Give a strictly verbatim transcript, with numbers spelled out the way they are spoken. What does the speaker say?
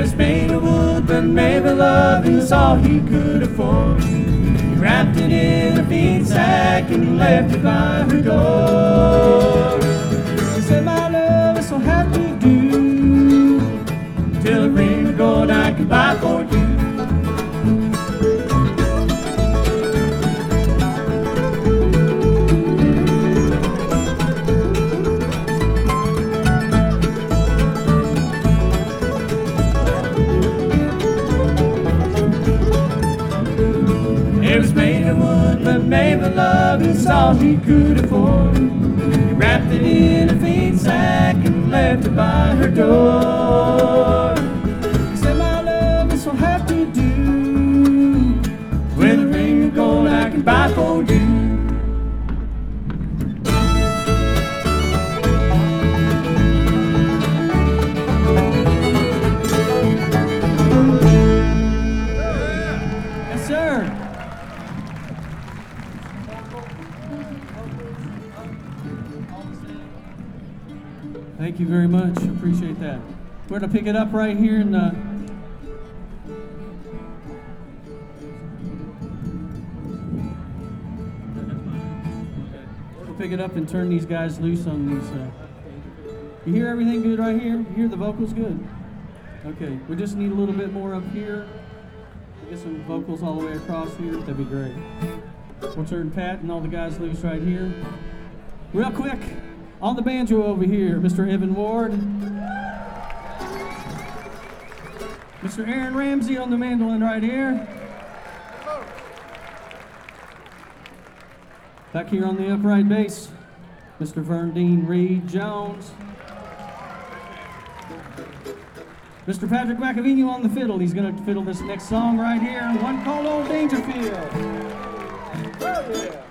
It was made of wood, but maybe loving was all he could afford. He wrapped it in a bean sack and left it by her door. He said, my love is so hard to do, till a ring of gold I can buy for you. It was made of wood, but maybe love is all he could afford. He wrapped it in a bean sack and left it by her door. He said, my love is so hard to do, with a ring of gold I can buy for you. Yes, sir. Thank you very much. Appreciate that. We're going to pick it up right here in the. We'll pick it up and turn these guys loose on these. Uh, you hear everything good right here? You hear the vocals good? Okay. We just need a little bit more up here. Get some vocals all the way across here. That'd be great. We'll turn Pat and all the guys loose right here. Real quick. On the banjo over here, Mister Evan Ward. Mister Aaron Ramsey on the mandolin right here. Back here on the upright bass, Mister Verndine Reed Jones. Mister Patrick McAvini on the fiddle. He's going to fiddle this next song right here, one called Old Dangerfield. Oh, yeah.